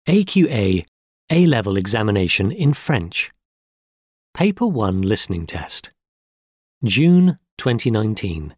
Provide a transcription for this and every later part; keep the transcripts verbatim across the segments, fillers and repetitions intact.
A Q A A-Level Examination in French. Paper one Listening Test. June twenty nineteen.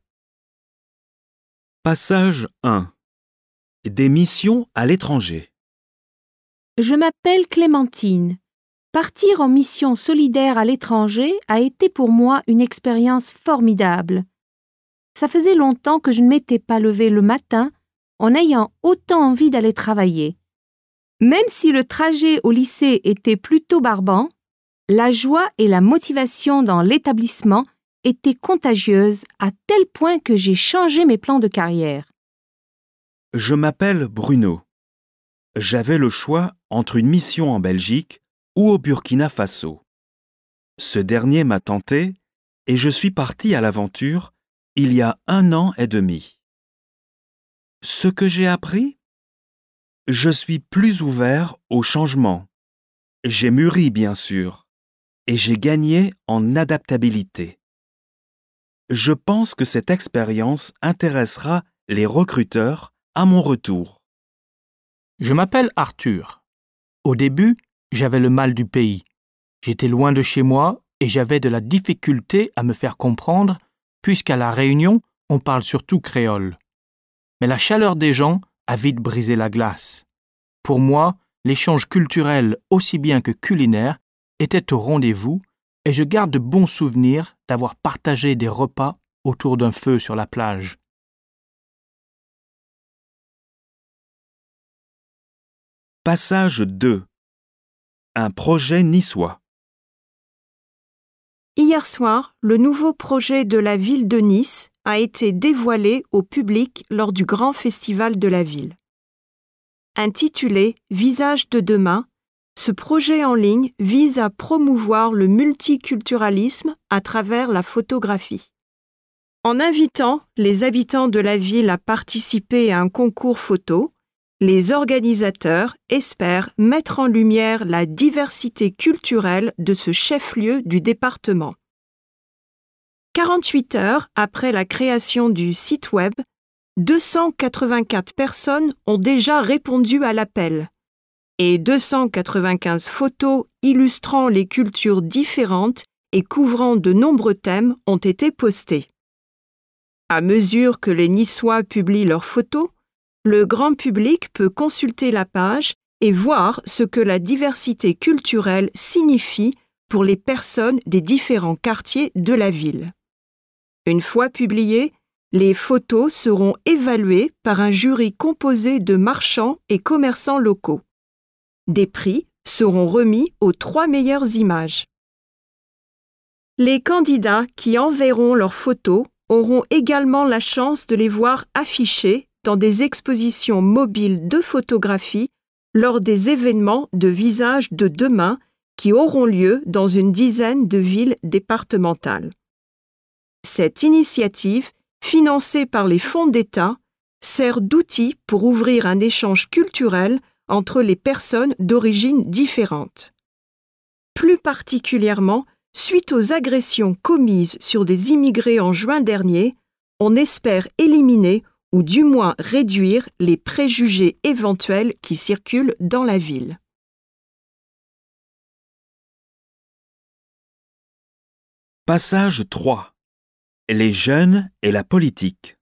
Passage un. Des missions à l'étranger. Je m'appelle Clémentine. Partir en mission solidaire à l'étranger a été pour moi une expérience formidable. Ça faisait longtemps que je ne m'étais pas levée le matin en ayant autant envie d'aller travailler. Même si le trajet au lycée était plutôt barbant, la joie et la motivation dans l'établissement étaient contagieuses à tel point que j'ai changé mes plans de carrière. Je m'appelle Bruno. J'avais le choix entre une mission en Belgique ou au Burkina Faso. Ce dernier m'a tenté et je suis parti à l'aventure il y a un an et demi. Ce que j'ai appris? Je suis plus ouvert au changement. J'ai mûri, bien sûr, et j'ai gagné en adaptabilité. Je pense que cette expérience intéressera les recruteurs à mon retour. Je m'appelle Arthur. Au début, j'avais le mal du pays. J'étais loin de chez moi et j'avais de la difficulté à me faire comprendre puisqu'à La Réunion, on parle surtout créole. Mais la chaleur des gens a vite brisé la glace. Pour moi, l'échange culturel aussi bien que culinaire était au rendez-vous et je garde de bons souvenirs d'avoir partagé des repas autour d'un feu sur la plage. Passage deux. Un projet niçois. Hier soir, le nouveau projet de la ville de Nice a été dévoilé au public lors du grand festival de la ville. Intitulé « Visage de demain », ce projet en ligne vise à promouvoir le multiculturalisme à travers la photographie. En invitant les habitants de la ville à participer à un concours photo, les organisateurs espèrent mettre en lumière la diversité culturelle de ce chef-lieu du département. quarante-huit heures après la création du site web, deux cent quatre-vingt-quatre personnes ont déjà répondu à l'appel et deux cent quatre-vingt-quinze photos illustrant les cultures différentes et couvrant de nombreux thèmes ont été postées. À mesure que les Niçois publient leurs photos, le grand public peut consulter la page et voir ce que la diversité culturelle signifie pour les personnes des différents quartiers de la ville. Une fois publiées, les photos seront évaluées par un jury composé de marchands et commerçants locaux. Des prix seront remis aux trois meilleures images. Les candidats qui enverront leurs photos auront également la chance de les voir affichées dans des expositions mobiles de photographie lors des événements de Visage de demain qui auront lieu dans une dizaine de villes départementales. Cette initiative, financée par les fonds d'État, sert d'outil pour ouvrir un échange culturel entre les personnes d'origines différentes. Plus particulièrement, suite aux agressions commises sur des immigrés en juin dernier, on espère éliminer ou du moins réduire les préjugés éventuels qui circulent dans la ville. Passage trois. Les jeunes et la politique.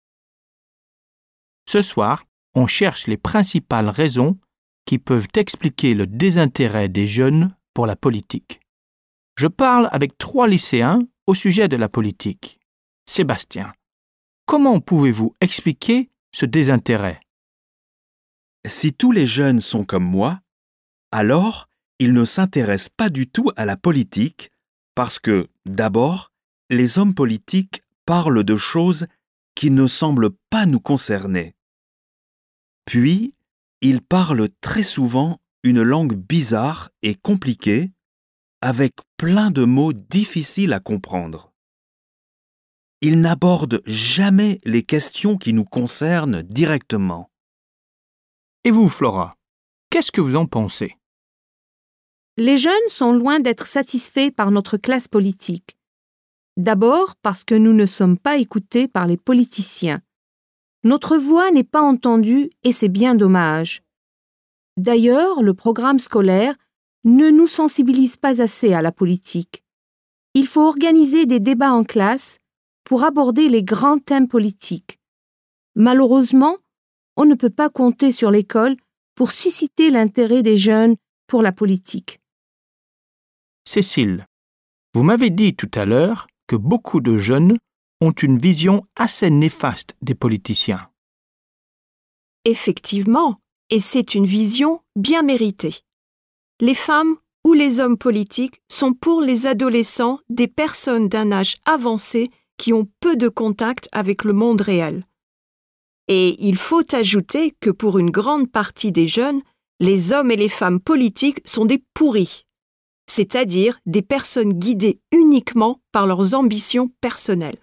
Ce soir, on cherche les principales raisons qui peuvent expliquer le désintérêt des jeunes pour la politique. Je parle avec trois lycéens au sujet de la politique. Sébastien, comment pouvez-vous expliquer ce désintérêt? Si tous les jeunes sont comme moi, alors ils ne s'intéressent pas du tout à la politique parce que, d'abord, les hommes politiques parlent de choses qui ne semblent pas nous concerner. Puis, ils parlent très souvent une langue bizarre et compliquée, avec plein de mots difficiles à comprendre. Ils n'abordent jamais les questions qui nous concernent directement. Et vous, Flora, qu'est-ce que vous en pensez? Les jeunes sont loin d'être satisfaits par notre classe politique. D'abord parce que nous ne sommes pas écoutés par les politiciens. Notre voix n'est pas entendue et c'est bien dommage. D'ailleurs, le programme scolaire ne nous sensibilise pas assez à la politique. Il faut organiser des débats en classe pour aborder les grands thèmes politiques. Malheureusement, on ne peut pas compter sur l'école pour susciter l'intérêt des jeunes pour la politique. Cécile, vous m'avez dit tout à l'heure que beaucoup de jeunes ont une vision assez néfaste des politiciens. Effectivement, et c'est une vision bien méritée. Les femmes ou les hommes politiques sont pour les adolescents des personnes d'un âge avancé qui ont peu de contact avec le monde réel. Et il faut ajouter que pour une grande partie des jeunes, les hommes et les femmes politiques sont des pourris, c'est-à-dire des personnes guidées uniquement par leurs ambitions personnelles.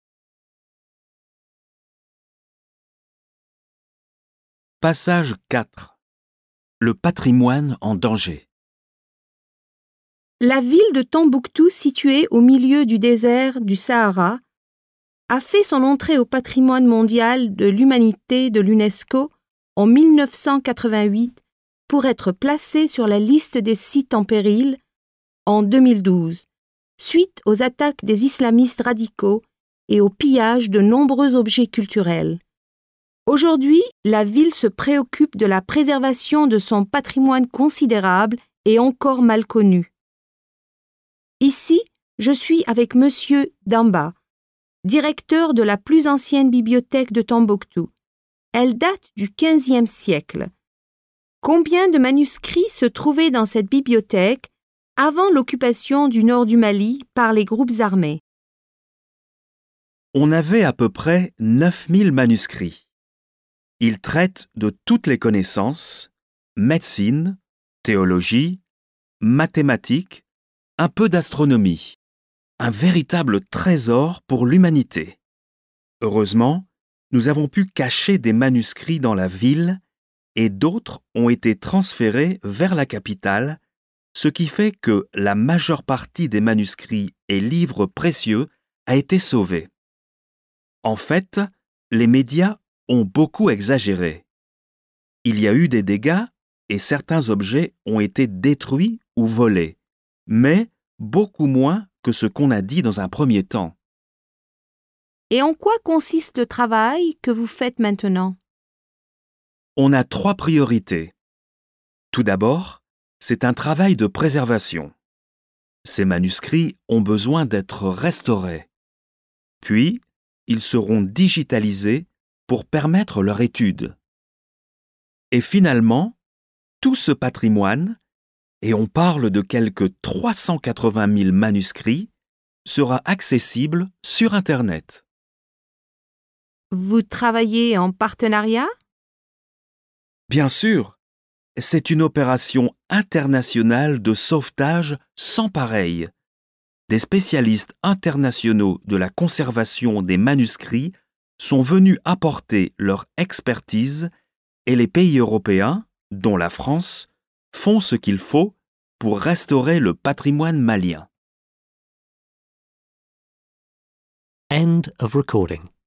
Passage quatre. Le patrimoine en danger. La ville de Tombouctou, située au milieu du désert du Sahara, a fait son entrée au patrimoine mondial de l'humanité de l'UNESCO en mille neuf cent quatre-vingt-huit pour être placée sur la liste des sites en péril en deux mille douze, suite aux attaques des islamistes radicaux et au pillage de nombreux objets culturels. Aujourd'hui, la ville se préoccupe de la préservation de son patrimoine considérable et encore mal connu. Ici, je suis avec Monsieur Damba, directeur de la plus ancienne bibliothèque de Tombouctou. Elle date du quinzième siècle. Combien de manuscrits se trouvaient dans cette bibliothèque avant l'occupation du nord du Mali par les groupes armés? On avait à peu près neuf mille manuscrits. Ils traitent de toutes les connaissances, médecine, théologie, mathématiques, un peu d'astronomie. Un véritable trésor pour l'humanité. Heureusement, nous avons pu cacher des manuscrits dans la ville et d'autres ont été transférés vers la capitale, ce qui fait que la majeure partie des manuscrits et livres précieux a été sauvée. En fait, les médias ont beaucoup exagéré. Il y a eu des dégâts et certains objets ont été détruits ou volés, mais beaucoup moins que ce qu'on a dit dans un premier temps. Et en quoi consiste le travail que vous faites maintenant? On a trois priorités. Tout d'abord, c'est un travail de préservation. Ces manuscrits ont besoin d'être restaurés. Puis, ils seront digitalisés pour permettre leur étude. Et finalement, tout ce patrimoine, et on parle de quelque trois cent quatre-vingt mille manuscrits, sera accessible sur Internet. Vous travaillez en partenariat? Bien sûr, c'est une opération internationale de sauvetage sans pareil. Des spécialistes internationaux de la conservation des manuscrits sont venus apporter leur expertise et les pays européens, dont la France, font ce qu'il faut pour restaurer le patrimoine malien. End of recording.